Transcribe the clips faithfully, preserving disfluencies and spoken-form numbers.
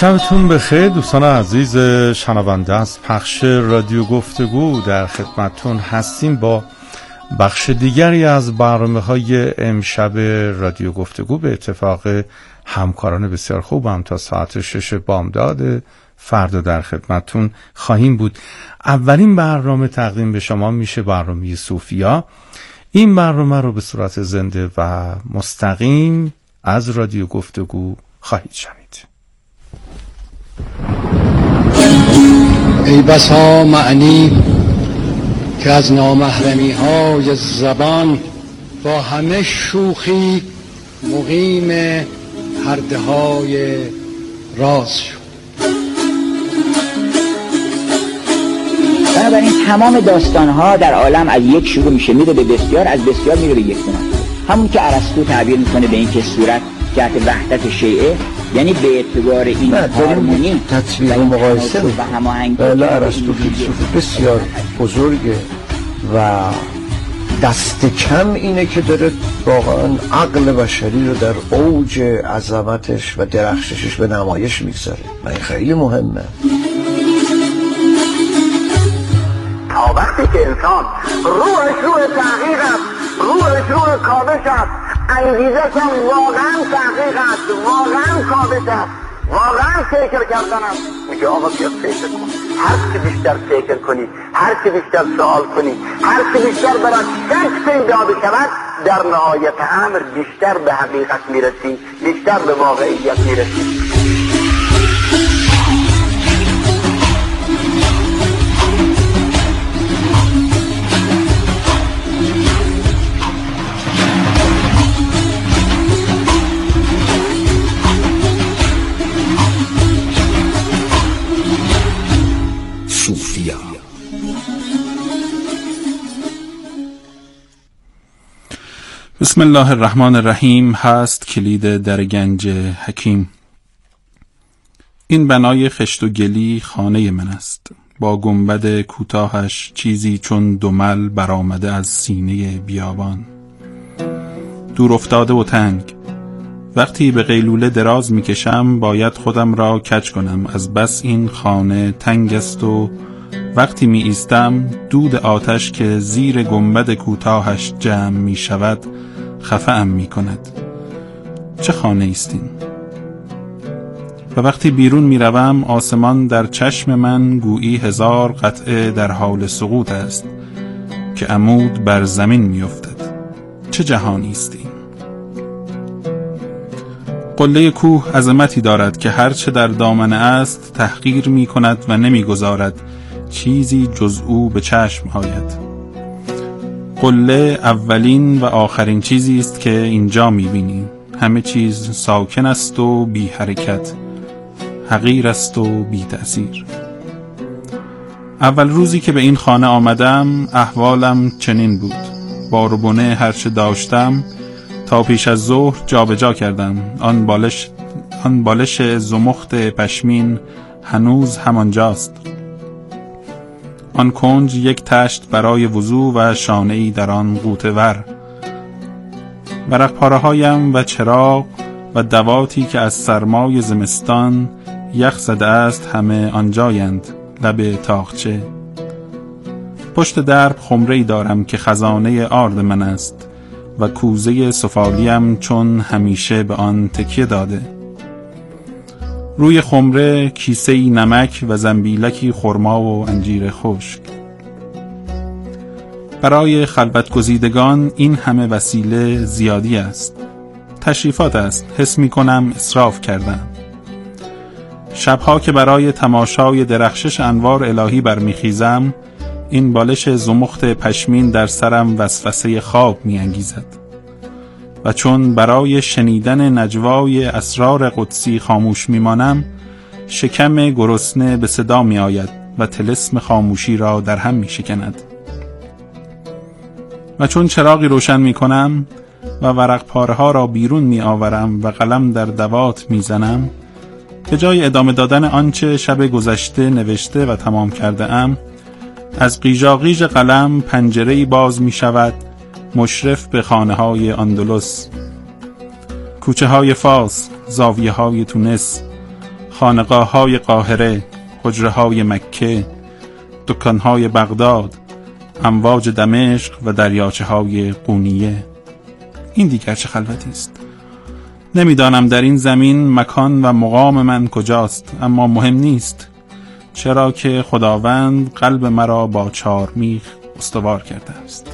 شبتون بخیر دوستان عزیز شنونده از پخش رادیو گفتگو، در خدمتتون هستیم با بخش دیگری از برنامه‌های امشب رادیو گفتگو. به اتفاق همکاران بسیار خوبم تا ساعت شش بامداد فردا در خدمتتون خواهیم بود. اولین برنامه تقدیم به شما میشه برنامه صوفیا. این برنامه رو به صورت زنده و مستقیم از رادیو گفتگو خواهید شنید. ای بسا معنی که از نامحرمی های زبان با همه شوخی مقیم پرده های راز شد. بنابراین تمام داستان ها در عالم از یک شروع میشه میره به بسیار، از بسیار میره به یک دونه. همون که ارسطو تعبیر میکنه به این که صورت جهت وحدت شیعه، یعنی به اعتبار این هارمونی تطبیق و مقایسه و هماهنگی. بله ارسطو فیلسوف بسیار بزرگه و دست کم اینه که داره واقعا عقل بشری رو در اوج عظمتش و درخششش به نمایش میگذاره و این خیلی مهمه. تا وقتی که انسان روحش روح تحقیق است، روحش روح کاوش است، انگیزش هم واقعا تحقیق است، واقعا کاوش است، واقعا فکر کردن است، میگه آقا بیا فکر کن. هر چی بیشتر فکر کنی، هر چی بیشتر سوال کنی، هر چی بیشتر برات شک پیدا بشود، در نهایت امر بیشتر به حقیقت میرسی، بیشتر به واقعیت میرسی. بسم الله الرحمن الرحیم. هست کلید در گنج حکیم. این بنای خشت و گلی خانه من است، با گنبد کوتاهش چیزی چون دمل برآمده از سینه بیابان، دور افتاده و تنگ. وقتی به قیلوله دراز میکشم باید خودم را کج کنم، از بس این خانه تنگ است و وقتی می ایستم دود آتش که زیر گنبد کوتاهش جمع می شود خفه‌ام می کند. چه خانه ایستین؟ و وقتی بیرون می روم آسمان در چشم من گویی هزار قطعه در حال سقوط است که عمود بر زمین می افتد. چه جهانی ایستین؟ قله کوه عظمتی دارد که هرچه در دامنه است تحقیر می کند و نمی گذارد چیزی جز او به چشم آید. قله اولین و آخرین چیزی است که اینجا می‌بینیم. همه چیز ساکن است و بی حرکت، حقیر است و بی تأثیر. اول روزی که به این خانه آمدم احوالم چنین بود. بار و بنه هرچه داشتم تا پیش از ظهر جابجا کردم. آن بالش آن بالش زمخت پشمین هنوز همانجاست. آن کنج یک تشت برای وضو و شانه‌ای در آن غوطه ور. ورق پاره هایم و چراغ و دواتی که از سرمای زمستان یخ زده است همه آنجایند، لب تاقچه. پشت درب خمره‌ای دارم که خزانه آرد من است و کوزه سفالیم چون همیشه به آن تکیه داده. روی خمره کیسه‌ای نمک و زنبیلکی خرما و انجیر خشک. برای خلوت گزیدگان این همه وسیله زیادی است. تشریفات است. حس می کنم اسراف کردم. شبها که برای تماشای درخشش انوار الهی برمیخیزم این بالش زمخت پشمین در سرم وسوسه خواب می انگیزد و چون برای شنیدن نجوای اسرار قدسی خاموش میمانم شکم گرسنه به صدا می آید و طلسم خاموشی را در هم می شکند. و چون چراغی روشن می کنم و ورق پاره ها را بیرون می آورم و قلم در دوات می زنم، به جای ادامه دادن آنچه شب گذشته نوشته و تمام کرده ام، از قیژاقیژ قلم پنجره‌ای باز می شود مشرف به خانه های اندلس، کوچه های فاس، زاویه های تونس، خانقاه های قاهره، حجره های مکه، دکان های بغداد، امواج دمشق و دریاچه های قونیه. این دیگر چه خلوتی است. نمیدانم در این زمین مکان و مقام من کجاست، اما مهم نیست، چرا که خداوند قلب مرا با چار میخ استوار کرده است.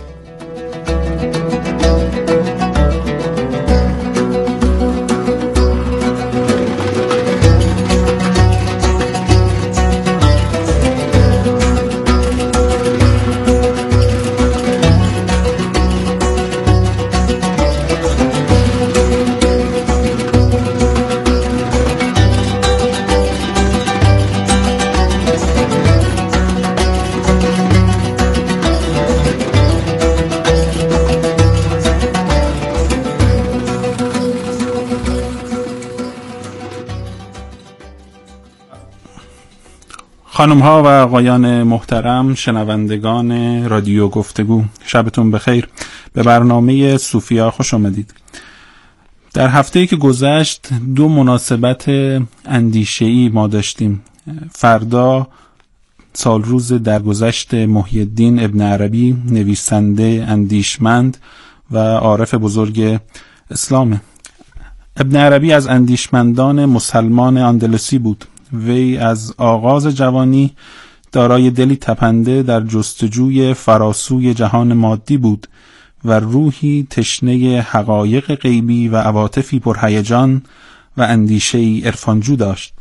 خانم ها و آقایان محترم، شنوندگان رادیو گفتگو، شبتون بخیر. به برنامه صوفیا خوش آمدید. در هفته‌ای که گذشت دو مناسبت اندیشه‌ای ما داشتیم. فردا سال روز درگذشت محی الدین ابن عربی، نویسنده اندیشمند و عارف بزرگ اسلام. ابن عربی از اندیشمندان مسلمان اندلسی بود. وی از آغاز جوانی دارای دلی تپنده در جستجوی فراسوی جهان مادی بود و روحی تشنه حقایق غیبی و عواطفی پرهیجان و اندیشه‌ای عرفانجو داشت.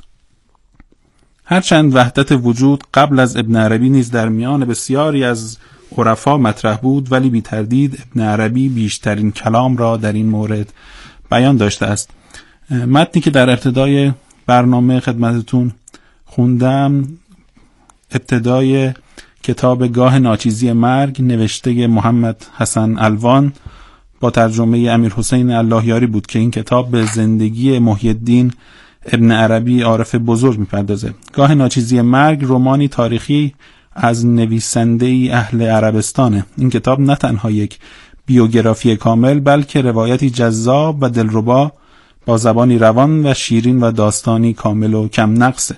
هرچند وحدت وجود قبل از ابن عربی نیز در میان بسیاری از عرفا مطرح بود، ولی بی تردید ابن عربی بیشترین کلام را در این مورد بیان داشته است. متنی که در ابتدای برنامه خدمتتون خوندم ابتدای کتاب گاه ناچیزی مرگ نوشته محمد حسن الوان با ترجمه امیر حسین اللهیاری بود که این کتاب به زندگی محی الدین ابن عربی عارف بزرگ میپردازه. گاه ناچیزی مرگ رمانی تاریخی از نویسنده‌ای اهل عربستانه. این کتاب نه تنها یک بیوگرافی کامل بلکه روایتی جذاب و دلربا با زبانی روان و شیرین و داستانی کامل و کم نقصه.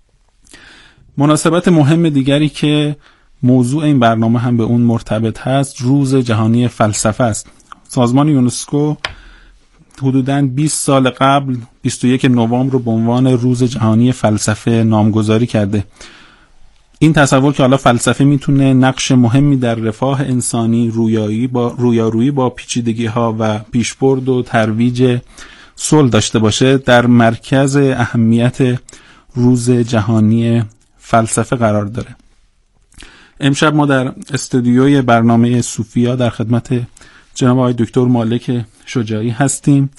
مناسبت مهم دیگری که موضوع این برنامه هم به اون مرتبط هست روز جهانی فلسفه است. سازمان یونسکو حدوداً بیست سال قبل بیست و یک نوامبر رو به عنوان روز جهانی فلسفه نامگذاری کرده. این تصور که حالا فلسفه میتونه نقش مهمی در رفاه انسانی، رویایی با رویارویی با پیچیدگی‌ها و پیشبرد و ترویج صلح داشته باشه در مرکز اهمیت روز جهانی فلسفه قرار داره. امشب ما در استودیوی برنامه صوفیا در خدمت جناب آقای دکتر مالک شجاعی هستیم،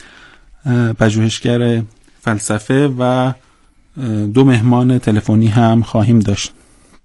پژوهشگر فلسفه، و دو مهمان تلفنی هم خواهیم داشت.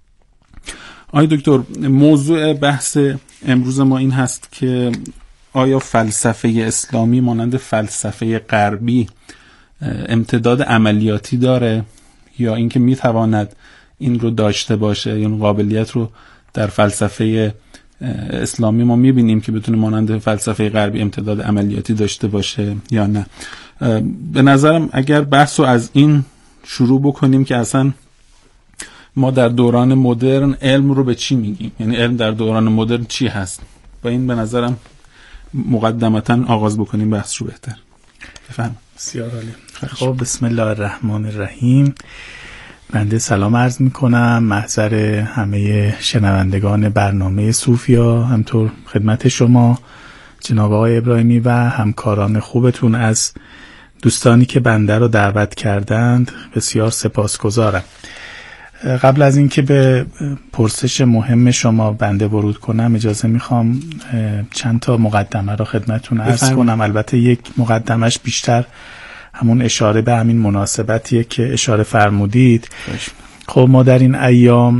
آقای دکتر، موضوع بحث امروز ما این هست که آیا فلسفه اسلامی مانند فلسفه غربی امتداد عملیاتی داره یا اینکه میتواند این رو داشته باشه، یا قابلیت رو در فلسفه اسلامی ما میبینیم که بتونه مانند فلسفه غربی امتداد عملیاتی داشته باشه یا نه؟ به نظرم اگر بحث رو از این شروع بکنیم که اصلا ما در دوران مدرن علم رو به چی میگیم، یعنی علم در دوران مدرن چی هست، با این به نظرم مقدمتاً آغاز بکنیم بحث رو بهتر. بفهم. بسیار عالی. خب بسم الله الرحمن الرحیم. بنده سلام عرض میکنم محضر همه شنوندگان برنامه صوفیا، همطور خدمت شما جناب آقای ابراهیمی و همکاران خوبتون از دوستانی که بنده رو دعوت کردند بسیار سپاسگزارم. قبل از اینکه به پرسش مهم شما بنده ورود کنم اجازه میخوام چند تا مقدمه رو خدمتون عرض کنم. البته یک مقدمش بیشتر همون اشاره به همین مناسبتیه که اشاره فرمودید. خب ما در این ایام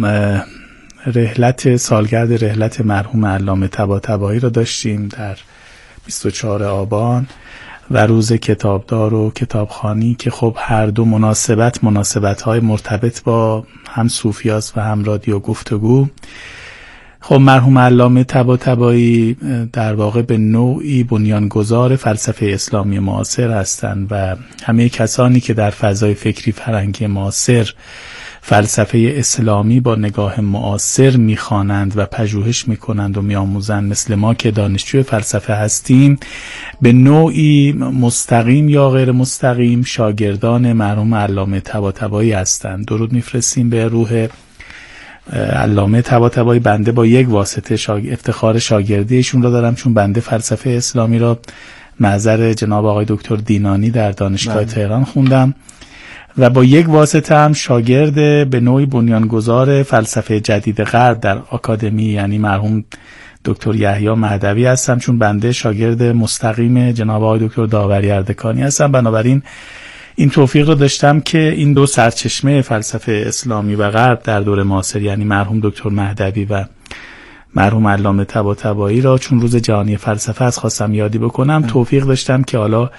رحلت سالگرد رحلت مرحوم علامه طباطبایی رو داشتیم در بیست و چهارم آبان و روز کتابدار و کتابخوانی که خب هر دو مناسبت مناسبت‌های مرتبط با هم صوفیاست و هم رادیو گفتگو. خب مرحوم علامه طباطبایی در واقع به نوعی بنیانگذار فلسفه اسلامی معاصر هستند و همه کسانی که در فضای فکری فرهنگی معاصر فلسفه اسلامی با نگاه معاصر میخوانند و پژوهش میکنند و میآموزند، مثل ما که دانشجوی فلسفه هستیم، به نوعی مستقیم یا غیر مستقیم شاگردان مرحوم علامه طباطبایی هستند. درود میفرستیم به روح علامه طباطبایی. بنده با یک واسطه شاگ... افتخار شاگردیشون را دارم، چون بنده فلسفه اسلامی را محضر جناب آقای دکتر دینانی در دانشگاه تهران خوندم و با یک واسطه هم شاگرد به نوعی بنیانگذار فلسفه جدید غرب در آکادمی، یعنی مرحوم دکتر یحیی مهدوی هستم، چون بنده شاگرد مستقیم جناب آقای دکتر داوری اردکانی هستم. بنابراین این توفیق رو داشتم که این دو سرچشمه فلسفه اسلامی و غرب در دور معاصر، یعنی مرحوم دکتر مهدوی و مرحوم علامه طباطبایی را، چون روز جهانی فلسفه از خواستم یادی بکنم، توفیق داشتم که حالا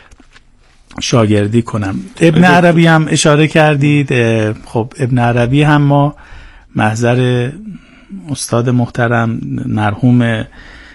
شاگردی کنم. ابن عربی هم اشاره کردید. خب ابن عربی هم ما محضر استاد محترم مرحوم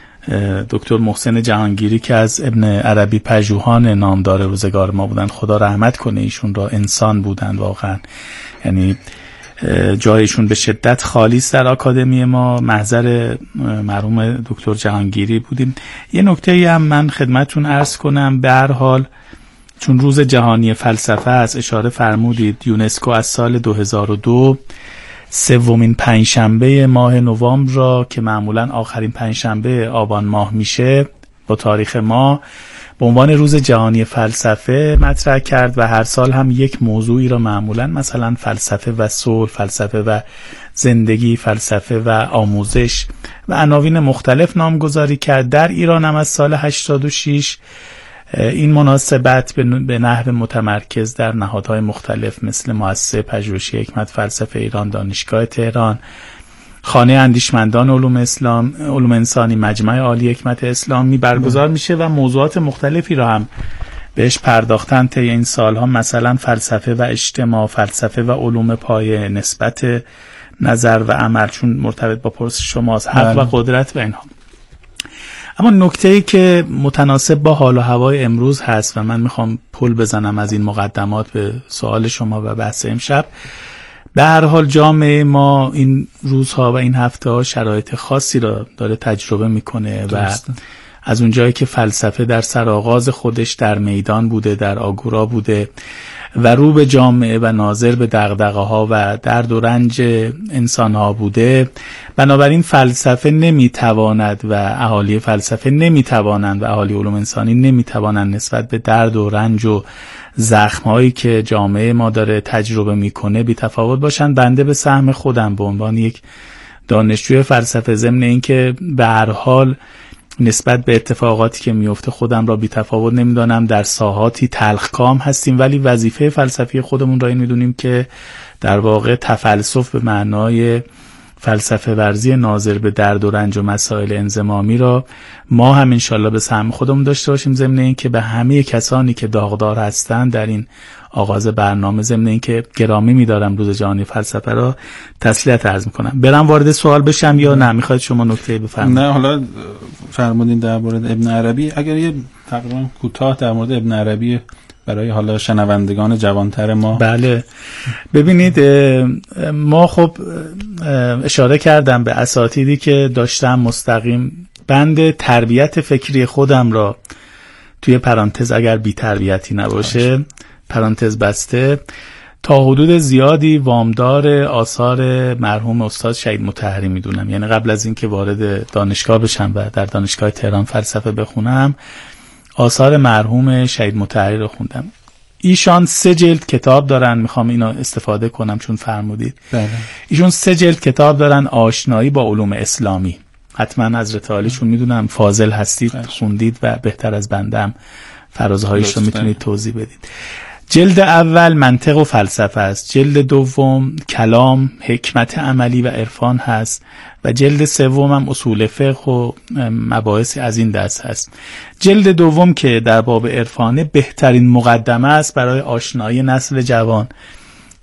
دکتر محسن جهانگیری که از ابن عربی پژوهان نامدار روزگار ما بودند، خدا رحمت کنه ایشون را، انسان بودند واقعا، یعنی جایشون به شدت خالیست در آکادمی ما. محضر مرحوم دکتر جهانگیری بودیم. یه نکته هم من خدمتتون عرض کنم، به هر حال چون روز جهانی فلسفه است، اشاره فرمودید، یونسکو از سال دو هزار و دو سومین پنجشنبه ماه نوامبر را که معمولا آخرین پنجشنبه آبان ماه میشه با تاریخ ما به عنوان روز جهانی فلسفه مطرح کرد و هر سال هم یک موضوعی را معمولا مثلا فلسفه و صلح، فلسفه و زندگی، فلسفه و آموزش و عناوین مختلف نامگذاری کرد. در ایران هم از سال هشتاد و شش این مناسبت به نحو متمرکز در نهادهای مختلف مثل مؤسسه پژوهشی حکمت فلسفه ایران، دانشگاه تهران، خانه اندیشمندان علوم اسلام، علوم انسانی، مجمع عالی حکمت اسلامی برگزار میشه و موضوعات مختلفی را هم بهش پرداختن طی این سالها، مثلا فلسفه و اجتماع، فلسفه و علوم پایه، نسبت نظر و عمل، چون مرتبط با پرسش شماست، حق و قدرت و اینها. اما نکته‌ای که متناسب با حال و هوای امروز هست و من میخوام پل بزنم از این مقدمات به سوال شما و بحث امشب، به هر حال جامعه ما این روزها و این هفته ها شرایط خاصی را داره تجربه میکنه و از اونجایی که فلسفه در سرآغاز خودش در میدان بوده، در آگورا بوده و رو به جامعه و ناظر به دغدغه‌ها و درد و رنج انسان‌ها بوده، بنابراین فلسفه نمیتواند و اهالی فلسفه نمیتوانند و اهالی علوم انسانی نمیتوانند نسبت به درد و رنج و زخم‌هایی که جامعه ما داره تجربه میکنه بی تفاوت باشند. بنده به سهم خودم به عنوان یک دانشجوی فلسفه، ضمن اینکه به هر حال نسبت به اتفاقاتی که میفته خودم را بی تفاوت نمیدانم، در ساحاتی تلخکام هستیم، ولی وظیفه فلسفی خودمون را این میدونیم که در واقع تفلسف به معنای فلسفه ورزی ناظر به درد و رنج و مسائل انضمامی را ما هم انشالله به سهم خودمون داشته باشیم، ضمن این که به همه کسانی که داغدار هستند در این آغاز برنامه، ضمن این که گرامی می‌دارم روز جهانی فلسفه را، تسلیت عرض می‌کنم. برم وارد سوال بشم یا نه می‌خواید شما نکته بفرمایید؟ نه، حالا فرمودین در مورد ابن عربی، اگر یه تقریبا کوتاه در مورد ابن عربی برای حالا شنوندگان جوانتر ما. بله، ببینید ما خب اشاره کردم به اساتیدی که داشتم مستقیم بند تربیت فکری خودم را توی پرانتز اگر بی تربیتی نباشه پرانتز بسته تا حدود زیادی وامدار آثار مرحوم استاد شهید مطهری میدونم. یعنی قبل از اینکه وارد دانشگاه بشم و در دانشگاه تهران فلسفه بخونم آثار مرحوم شهید مطهری رو خوندم. ایشان سه جلد کتاب دارن، میخوام اینا استفاده کنم چون فرمودید. بله. ایشون سه جلد کتاب دارن، آشنایی با علوم اسلامی. حتما حضرت عالیشون میدونم فاضل هستید، بله. خوندید و بهتر از بندم فرازهایش رو میتونید توضیح بدید. جلد اول منطق و فلسفه است، جلد دوم کلام، حکمت عملی و عرفان هست و جلد سوم هم اصول فقه و مباحث از این دست هست. جلد دوم که در باب عرفانه بهترین مقدمه است برای آشنایی نسل جوان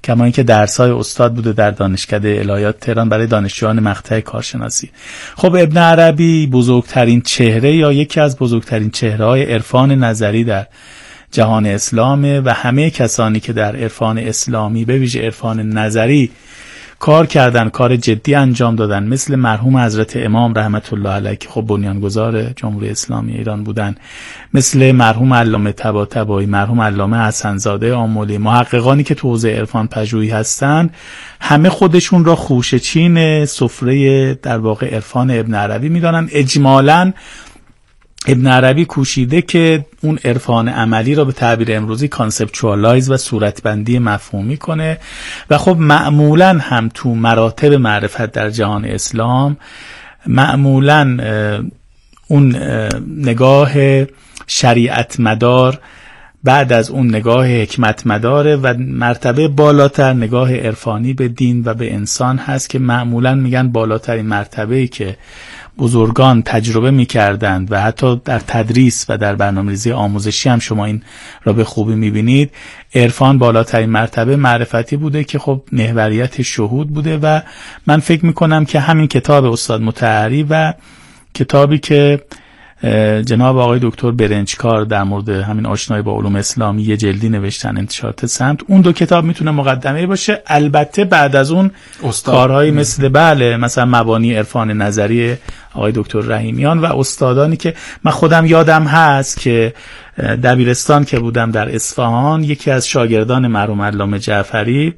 کما اینکه درس‌های استاد بوده در دانشکده الهیات تهران برای دانشجویان مقطع کارشناسی. خب ابن عربی بزرگترین چهره یا یکی از بزرگترین چهره‌های عرفان نظری در جهان اسلامه و همه کسانی که در عرفان اسلامی به ویژه عرفان نظری کار کردن، کار جدی انجام دادن، مثل مرحوم حضرت امام رحمت الله علیه که خب بنیانگذار جمهوری اسلامی ایران بودن، مثل مرحوم علامه طباطبایی، مرحوم علامه حسن زاده آملی، محققانی که تو حوزه عرفان پژوهی هستن، همه خودشون را خوشه‌چین سفره در واقع عرفان ابن عربی میدانن. اجمالاً ابن عربی کوشیده که اون عرفان عملی را به تعبیر امروزی کانسپچوالایز و صورتبندی مفهومی کنه و خب معمولاً هم تو مراتب معرفت در جهان اسلام معمولاً اون نگاه شریعت مدار بعد از اون نگاه حکمت مداره و مرتبه بالاتر نگاه عرفانی به دین و به انسان هست که معمولاً میگن بالاترین مرتبه‌ای که بزرگان تجربه می‌کردند و حتی در تدریس و در برنامه‌ریزی آموزشی هم شما این را به خوبی می‌بینید، عرفان بالاترین مرتبه معرفتی بوده که خب محوریت شهود بوده و من فکر می‌کنم که همین کتاب استاد مطهری و کتابی که جناب آقای دکتر برنجکار در مورد همین آشنایی با علوم اسلامی یه جلدی نوشتن، انتشارات سمت، اون دو کتاب میتونه مقدمه باشه. البته بعد از اون کارهایی مثل بله مثلا مبانی عرفان نظری آقای دکتر رحیمیان و استادانی که من خودم یادم هست که دبیرستان که بودم در اصفهان، یکی از شاگردان مرحوم علامه جعفری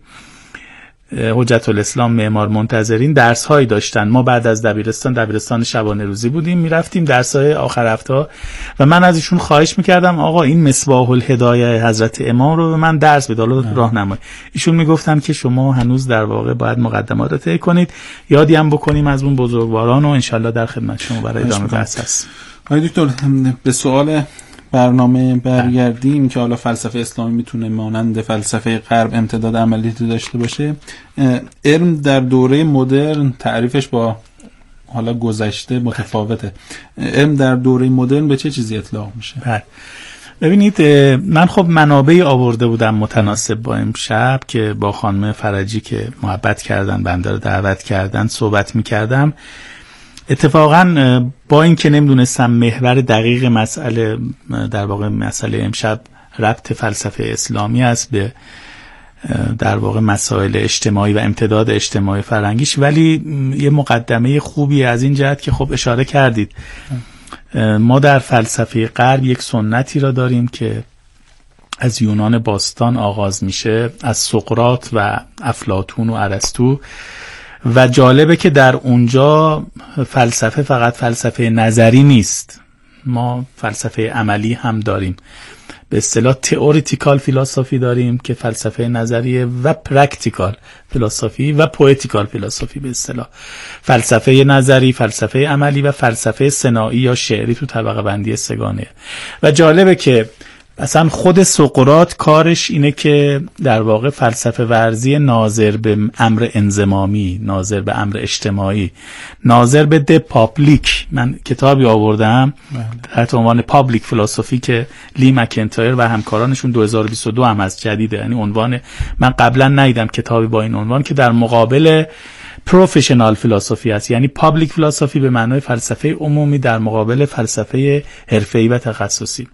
حجت الاسلام معمار منتظرین درس هایی داشتن. ما بعد از دبیرستان دبیرستان شبانه روزی بودیم، میرفتیم درس های آخر هفته و من از ایشون خواهش میکردم آقا این مصباح الهدایه حضرت امام رو به من درس بده، راهنمایی. ایشون میگفتن که شما هنوز در واقع باید مقدمات رو طی کنید، یادی هم بکنیم از اون بزرگواران و انشالله در خدمت شما برای ادامه بحث هست. آقای دکتر به سوال برنامه برگردیم که حالا فلسفه اسلامی میتونه مانند فلسفه غرب امتداد عملیاتی داشته باشه. علم در دوره مدرن تعریفش با حالا گذشته متفاوته. علم در دوره مدرن به چه چیزی اطلاق میشه؟ بله ببینید، من خب منابعی آورده بودم متناسب با امشب که با خانم فرجی که محبت کردن بنده رو دعوت کردن صحبت میکردم. اتفاقا با این که نمیدونستم محور دقیق مسئله در واقع مسئله امشب ربط فلسفه اسلامی است به در واقع مسائل اجتماعی و امتداد اجتماعی فرنگیش، ولی یه مقدمه خوبی از این جهت که خب اشاره کردید ما در فلسفه غرب یک سنتی را داریم که از یونان باستان آغاز میشه، از سقراط و افلاطون و ارسطو، و جالبه که در اونجا فلسفه فقط فلسفه نظری نیست، ما فلسفه عملی هم داریم. به اصطلاح تئوریتیکال فیلسوفی داریم که فلسفه نظریه و پرکتیکال فیلسوفی و پوئتیکال فیلسوفی، به اصطلاح فلسفه نظری، فلسفه عملی و فلسفه صناعی یا شعری تو طبقه بندی سگانه. و جالبه که اصلا خود سقراط کارش اینه که در واقع فلسفه ورزی ناظر به امر انضمامی، ناظر به امر اجتماعی، ناظر به ده پابلیک. من کتابی آوردم تحت عنوان پابلیک فلسفی که لی مکنتایر و همکارانشون دو هزار و بیست و دو هم از جدیده، یعنی عنوان من قبلا ندیدم کتابی با این عنوان که در مقابل پروفشنال فلسفی است، یعنی پابلیک فلسفی به معنای فلسفه عمومی در مقابل فلسفه حرفه‌ای و تخصصی.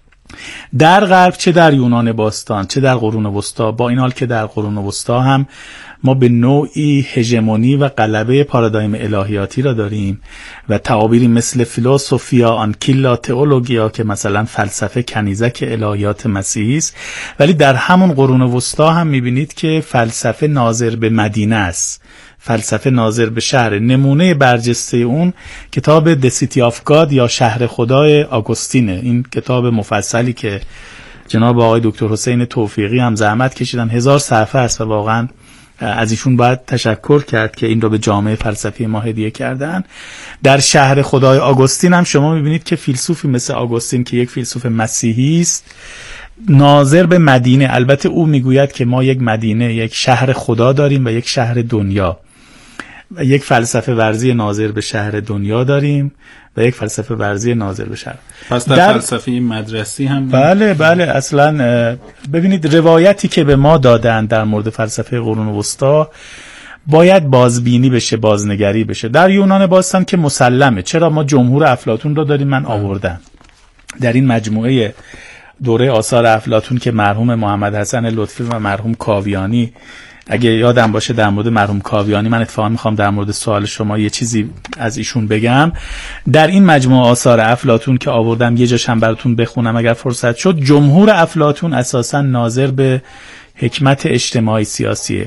در غرب چه در یونان باستان چه در قرون وسطا، با این حال که در قرون وسطا هم ما به نوعی هژمونی و غلبه پارادایم الهیاتی را داریم و تعابیری مثل فیلسوفیا آنکیلا تئولوژیا که مثلا فلسفه کنیزک الهیات مسیحی است، ولی در همون قرون وسطا هم میبینید که فلسفه ناظر به مدینه است، فلسفه ناظر به شهر. نمونه برجسته اون کتاب The City of God یا شهر خدای آگوستینه. این کتاب مفصلی که جناب آقای دکتر حسین توفیقی هم زحمت کشیدن، هزار صفحه است و واقعا از ایشون باید تشکر کرد که این رو به جامعه فلسفی ما هدیه کردن. در شهر خدای آگوستین هم شما میبینید که فیلسوفی مثل آگوستین که یک فیلسوف مسیحی است ناظر به مدینه، البته او میگوید که ما یک مدینه، یک شهر خدا داریم و یک شهر دنیا. و یک فلسفه ورزی ناظر به شهر دنیا داریم و یک فلسفه ورزی ناظر به شهر. پس در, در فلسفه مدرسی هم بله بله اصلا ببینید روایتی که به ما دادن در مورد فلسفه قرون وسطا باید بازبینی بشه، بازنگری بشه. در یونان باستان که مسلمه، چرا ما جمهور افلاطون رو داریم، من آوردم در این مجموعه دوره آثار افلاطون که مرحوم محمد حسن لطفی و مرحوم کاویانی، اگه یادم باشه در مورد مرحوم کاویانی من اتفاقا میخوام در مورد سوال شما یه چیزی از ایشون بگم. در این مجموعه آثار افلاطون که آوردم یه جاشم براتون بخونم اگر فرصت شد. جمهور افلاطون اساسا ناظر به حکمت اجتماعی سیاسیه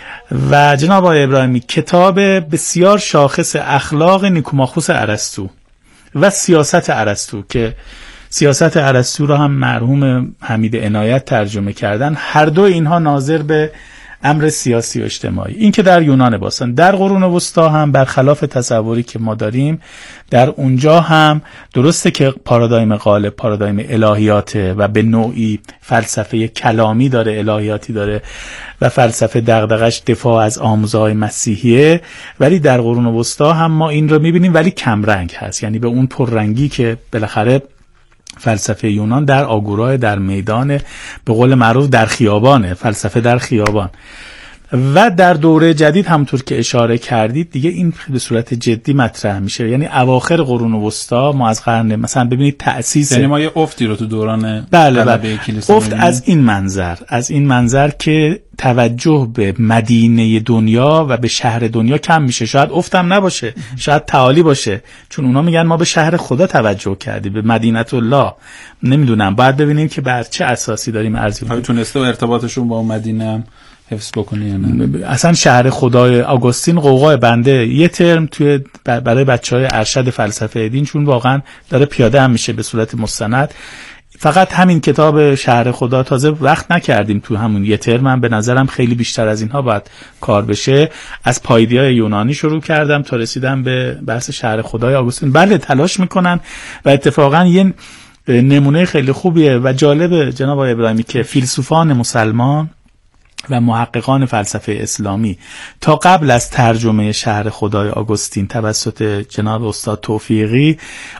و جناب آقای ابراهیمی کتاب بسیار شاخص اخلاق نیکوماخوس ارسطو و سیاست ارسطو که سیاست ارسطو را هم مرحوم حمید عنایت ترجمه کردن، هر دو اینها ناظر به امر سیاسی و اجتماعی. این که در یونان باستان. در قرون وسطا هم برخلاف تصوری که ما داریم در اونجا هم درسته که پارادایم غالب پارادایم الهیاته و به نوعی فلسفه کلامی داره، الهیاتی داره و فلسفه دغدغش دفاع از آموزهای مسیحیه، ولی در قرون وسطا هم ما این رو میبینیم ولی کمرنگ هست، یعنی به اون پررنگی که بالاخره فلسفه یونان در آگورای در میدان، به قول معروف در خیابانه، فلسفه در خیابان. و در دوره جدید همونطور که اشاره کردید دیگه این به صورت جدی مطرح میشه، یعنی اواخر قرون وسطا ما از قرن مثلا ببینید تأسیس، یعنی ما یه افتی رو تو دوران بله بله افت از این منظر از این منظر که توجه به مدینه دنیا و به شهر دنیا کم میشه. شاید افتم نباشه، شاید تعالی باشه، چون اونا میگن ما به شهر خدا توجه کردیم، به مدینه الله. نمیدونم باید ببینیم که بر چه اساسی داریم ارزی میکنیم. تونسته و ارتباطشون با مدینه حفظ بکنی یا نه؟ اصلا شهر خدای آگوستین قوقای بنده یه ترم توی برای بچهای ارشد فلسفه دین، چون واقعا داره پیاده هم میشه به صورت مستند. فقط همین کتاب شهر خدا تازه وقت نکردیم تو همون یه ترم، من به نظرم خیلی بیشتر از اینها باید کار بشه. از پایدیای یونانی شروع کردم تا رسیدم به بحث شهر خدای آگوستین. بله تلاش میکنن و اتفاقا یه نمونه خیلی خوبیه و جالبه جناب آقای ابراهیمی که فیلسوفان مسلمان و محققان فلسفه اسلامی تا قبل از ترجمه شهر خدای آگوستین توسط جناب استاد توفیقی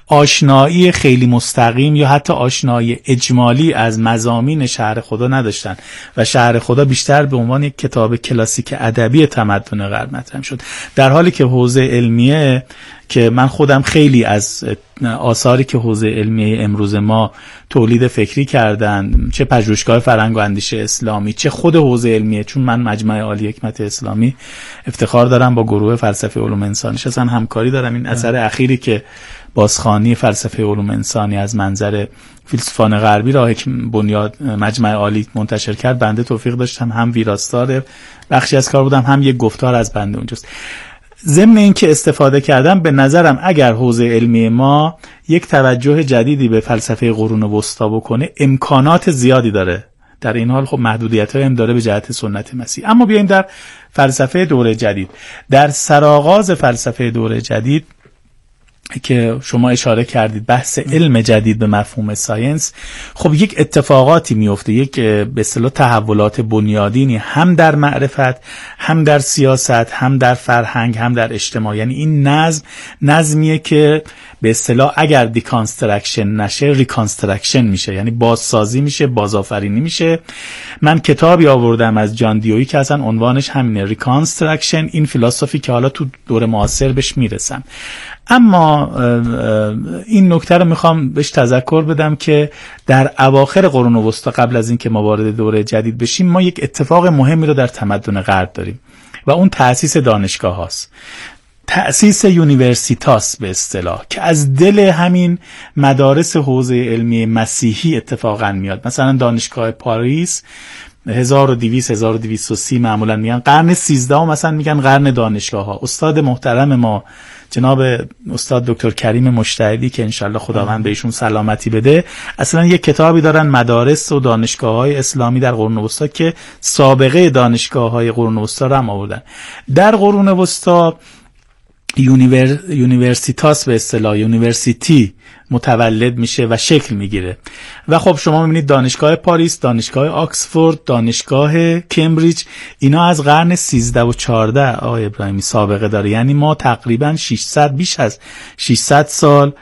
آشنایی خیلی مستقیم یا حتی آشنایی اجمالی از مضامین شهر خدا نداشتن و شهر خدا بیشتر به عنوان یک کتاب کلاسیک ادبی تمدن غرب مطرح شد، در حالی که حوزه علمیه که من خودم خیلی از آثاری که حوزه علمیه امروز ما تولید فکری کردن، چه پژوهشگاه فرهنگ و اندیشه اسلامی چه خود حوزه علمیه، چون من مجمع عالی حکمت اسلامی افتخار دارم با گروه فلسفه علوم انسانی اصلا همکاری دارم. این اثر اخیری که بازخوانی فلسفه علوم انسانی از منظر فیلسوفان غربی را بنیاد مجمع عالی منتشر کرد، بنده توفیق داشتم هم ویراستار بخشی از کار بودم، هم یک گفتار از بنده اونجاست. ضمن این که استفاده کردم، به نظرم اگر حوزه علمی ما یک توجه جدیدی به فلسفه قرون وسطا بکنه امکانات زیادی داره. در این حال خب محدودیت‌هایی هم داره به جهت سنت مسیح. اما بیاییم در فلسفه دوره جدید. در سرآغاز فلسفه دوره جدید که شما اشاره کردید، بحث علم جدید به مفهوم ساینس، خب یک اتفاقاتی میفته، یک به اصطلاح تحولات بنیادینی هم در معرفت، هم در سیاست، هم در فرهنگ، هم در اجتماع. یعنی این نظم نظمیه که به اصطلاح اگر دیکانسترکشن نشه ریکانسترکشن میشه، یعنی بازسازی میشه، بازآفرینی میشه. من کتابی آوردم از جان دیویی که اصلا عنوانش همینه، ریکانسترکشن این فلسفی که حالا تو دور معاصر بهش میرسم. اما این نکته رو میخوام بهش تذکر بدم که در اواخر قرون وسطا قبل از اینکه ما وارد دوره جدید بشیم ما یک اتفاق مهمی رو در تمدن غرب داریم و اون تأسیس دانشگاه هاست، تأسیس یونیورسیتاس به اصطلاح، که از دل همین مدارس حوزه علمی مسیحی اتفاقا میاد. مثلا دانشگاه پاریس هزار و دویست هزار و دویست و سی معمولا میگن قرن سیزدهم، مثلا میگن قرن دانشگاه ها. استاد محترم ما جناب استاد دکتر کریم مجتهدی که انشالله خداوند بهشون سلامتی بده، اصلا یک کتابی دارن مدارس و دانشگاه های اسلامی در قرون وسطا که سابقه دانشگاه های قرون وسطا رو هم آوردن. در قرون وسطا یونیور... یونیورسیتاس به اصطلاح یونیورسیتی متولد میشه و شکل میگیره. و خب شما میبینید دانشگاه پاریس، دانشگاه آکسفورد، دانشگاه کمبریج، اینا از قرن سیزده و چهارده آقای ابراهیمی سابقه داره. یعنی ما تقریبا ششصد بیش از ششصد سال،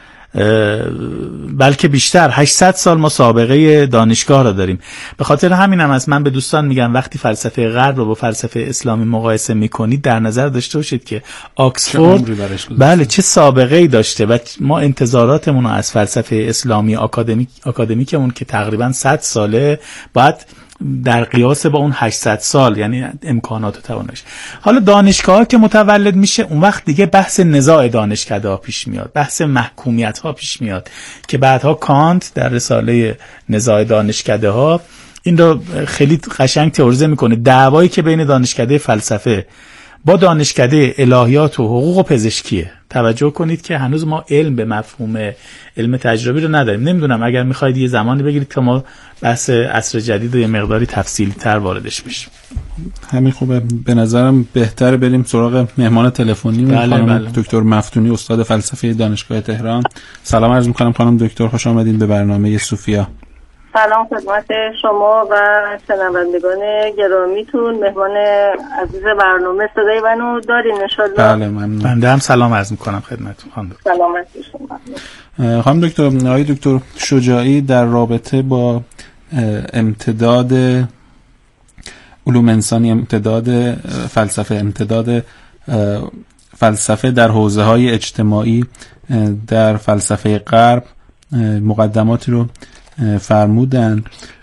بلکه بیشتر، هشتصد سال ما سابقه دانشگاه را داریم. به خاطر همین هم از من به دوستان میگم وقتی فلسفه غرب رو با فلسفه اسلامی مقایسه میکنید در نظر داشته باشید که آکسفورد بله چه سابقه ای داشته و ما انتظاراتمون رو از فلسفه اسلامی آکادمیک آکادمیکمون که تقریبا صد ساله باید در قیاس با اون هشتصد سال، یعنی امکانات و توانش. حالا دانشگاه که متولد میشه اون وقت دیگه بحث نزاع دانشکده ها پیش میاد، بحث محکومیت ها پیش میاد که بعدها کانت در رساله نزاع دانشکده ها این رو خیلی قشنگ تئوریزه میکنه. دعوایی که بین دانشکده فلسفه با دانشکده الهیات و حقوق و پزشکیه. توجه کنید که هنوز ما علم به مفهوم علم تجربی رو نداریم. نمیدونم اگر میخواید یه زمانی بگیرید که ما بحث عصر جدید رو یه مقداری تفصیلی تر واردش بشیم. همین خوبه. به نظرم بهتر بریم سراغ مهمان تلفنی. بله خانم بله. دکتر مفتونی، استاد فلسفه دانشگاه تهران. سلام عرض میکنم خانم دکتر، خوش آمدین به برنامه صوفیا. سلام خدمت شما و شنوندگان گرامیتون. مهمان عزیز برنامه صدای منو دارین ان شاء الله؟ بله ممنون. بنده هم سلام عرض میکنم خدمتتون خانم دکتر. سلامت باشین. خانم دکتر، آقای دکتر شجاعی در رابطه با امتداد علوم انسانی، امتداد فلسفه، امتداد فلسفه در حوزه‌های اجتماعی در فلسفه غرب مقدماتی رو فرمودن.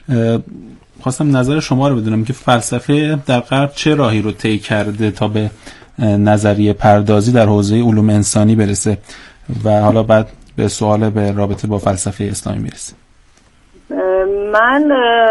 خواستم نظر شما رو بدونم که فلسفه در غرب چه راهی رو طی کرده تا به نظریه پردازی در حوزه علوم انسانی برسه و حالا بعد به سوال به رابطه با فلسفه اسلامی میرسه. من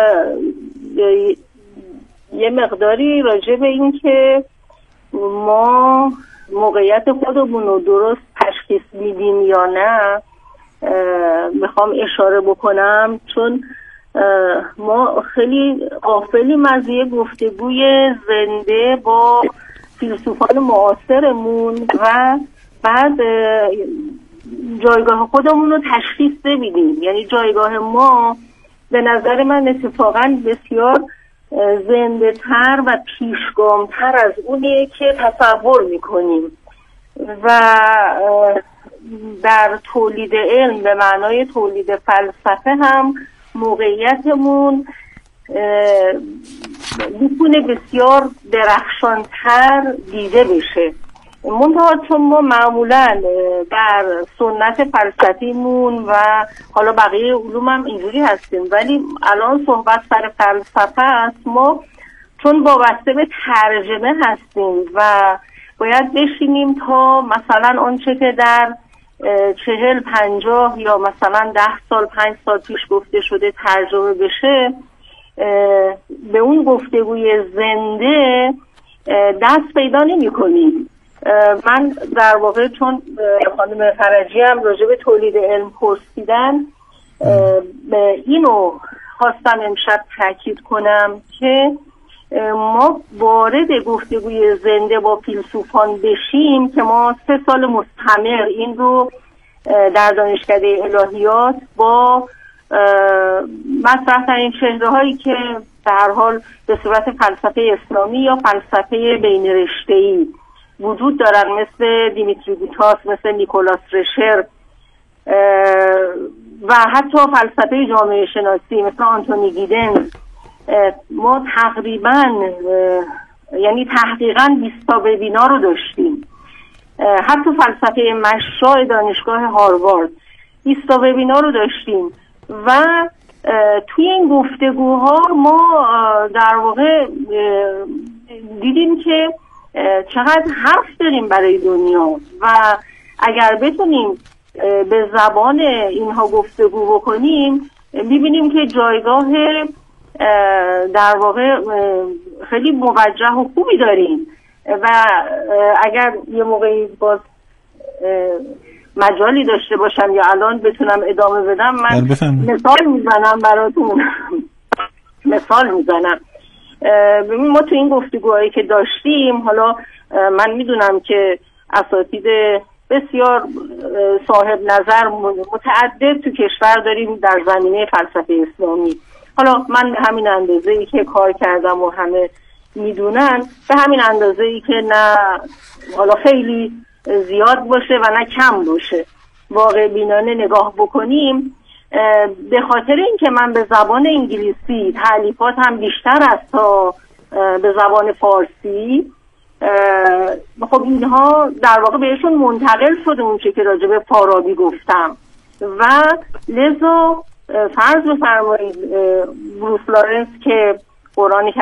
یه مقداری راجع به این که ما موقعیت خودمون رو درست تشخیص میدیم یا نه میخوام اشاره بکنم، چون ما خیلی غافلیم از یه گفتگوی زنده با فیلسوفان معاصرمون و بعد جایگاه خودمون رو تشخیص نمیدیم. یعنی جایگاه ما به نظر من اتفاقا بسیار زنده تر و پیشگام تر از اونیه که تصور میکنیم و در تولید علم به معنای تولید فلسفه هم موقعیتمون میتونه بسیار درخشانتر دیده بشه. منتها چون ما معمولا در سنت فلسفیمون و حالا بقیه علوم هم اینجوری هستیم، ولی الان صحبت سر فلسفه است، ما چون وابسته به ترجمه هستیم و باید بشینیم تا مثلا آنچه که در چهل پنجاه یا مثلا ده سال پنج سال پیش گفته شده ترجمه بشه، به اون گفتگوی زنده دست پیدا نمی کنیم. من در واقع چون خانم فرجی هم راجع به تولید علم پرسیدن، اینو خواستم امشب تاکید کنم که ما وارد گفتگوی زنده با فیلسوفان بشیم که ما سه سال مستمر این رو در دانشکده الهیات با مطرح ترین چهره هایی که به هر حال به صورت فلسفه اسلامی یا فلسفه بین رشته‌ای وجود دارن، مثل دیمیتری گوتاس، مثل نیکولاس رشر و حتی فلسفه جامعه شناسی مثل آنتونی گیدنز، ما تقریبا یعنی تحقیقا بیست تا وبینار رو داشتیم. حتی فلسفه مشاع دانشگاه هاروارد بیست تا وبینار رو داشتیم و توی این گفتگوها ما در واقع دیدیم که چقدر حرف داریم برای دنیا و اگر بتونیم به زبان اینها گفتگو بکنیم میبینیم که جایگاه در واقع خیلی موجه و خوبی داریم و اگر یه موقعی باز مجالی داشته باشم یا الان بتونم ادامه بدم، من مثال میزنم براتون مثال میزنم. ببین ما تو این گفتگوهایی که داشتیم، حالا من میدونم که اساتید بسیار صاحب نظر متعدد تو کشور داریم در زمینه فلسفه اسلامی. حالا من به همین اندازه ای که کار کردم و همه میدونن، به همین اندازه ای که نه حالا خیلی زیاد باشه و نه کم باشه، واقع بینانه نگاه بکنیم، به خاطر اینکه من به زبان انگلیسی تألیفات هم بیشتر است تا به زبان فارسی، خب اینها در واقع بهشون منتقل شده اون چه که راجع به فارابی گفتم و لذا فرض بفرمایید بروس لارنس که قرآنی که